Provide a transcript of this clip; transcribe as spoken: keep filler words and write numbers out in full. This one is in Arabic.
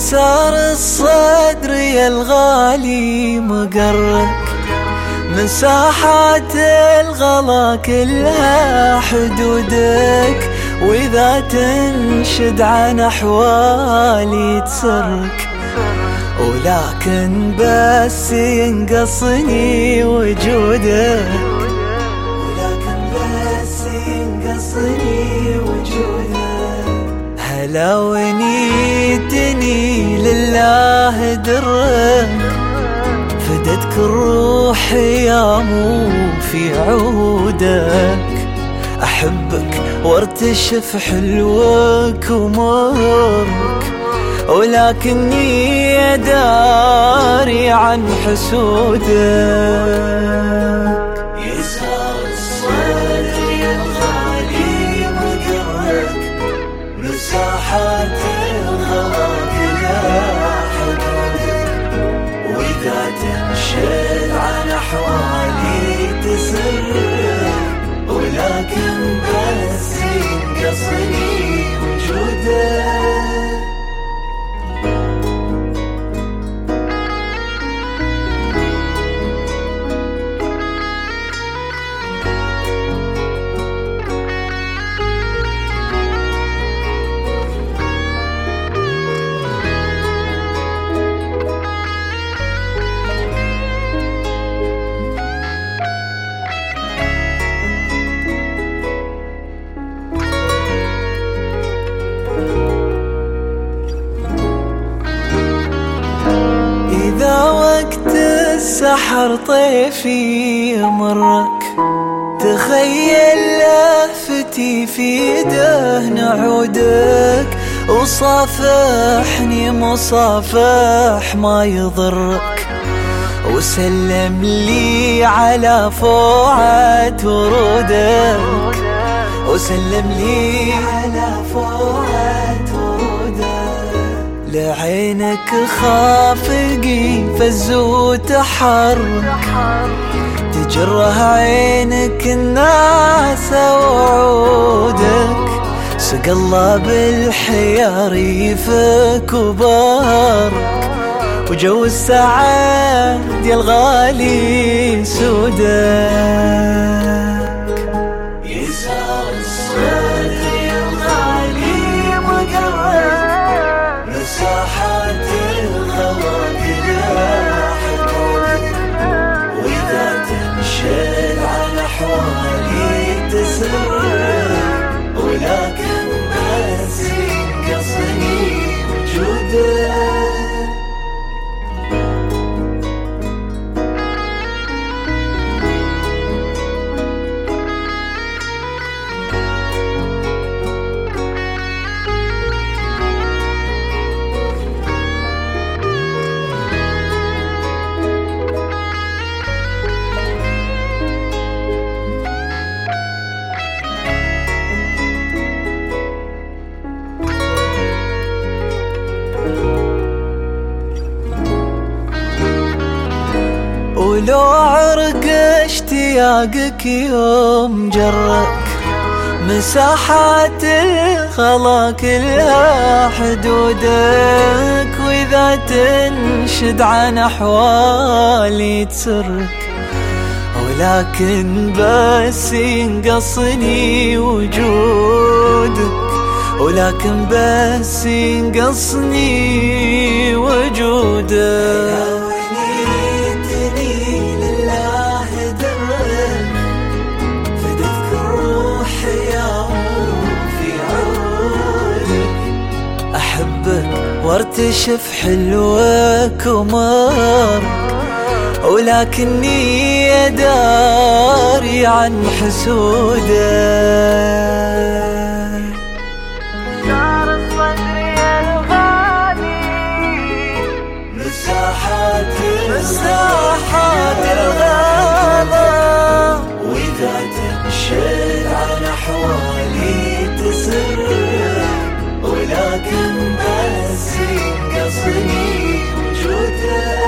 يسار الصدر يا الغالي مقرك، مساحات الغلا كلها حدودك، وإذا تنشد عن أحوالي تسرك، ولكن بس ينقصني وجودك، ولكن بس ينقصني وجودك. هلا ونيتني لله درك، فدتك الروح يا مو في عودك، أحبك وارتشف حلوك ومرك، ولكني داري عن حسودك. يسار الصدر يا الغالي مقرك، مساحات الغلا كلها حدودك، وإذا تنشد عن أحوالي تسرك، ولكن بس ينقصني وجودك. إذا وقت السحر طيفي يمرك، تخيل لفتي في دهن عودك، وصافحني مصافح ما يضرك، وسلم لي على فوعة ورودك، وسلم لي على فوعة ورودك. لعينك خافقي فزو تحرك، تجره عينك الناس وعودك، سق الله بالحيار يفك وبارك، وجو السعاد يا الغالي سودك. يسار الصدر يا الغالي مقرك، مساحات الغلا كلها حدودك، وإذا تنشد عن أحوالي تسرك، ولكن بس ينقصني وجودك. ولو عرق اشتياقك يوم جرك، مساحات الخلا كلها حدودك، وإذا تنشد عن أحوالي تسرك، ولكن بس ينقصني وجودك، ولكن بس ينقصني وجودك. وارتشف حلوك ومرك، ولكني داري عن حسودك. يسار الصدر يا الغالي، مساحات مساحات الغلا، وإذا تنشد عن أحوالي تسرك، ولكن بس ينقصني وجودك.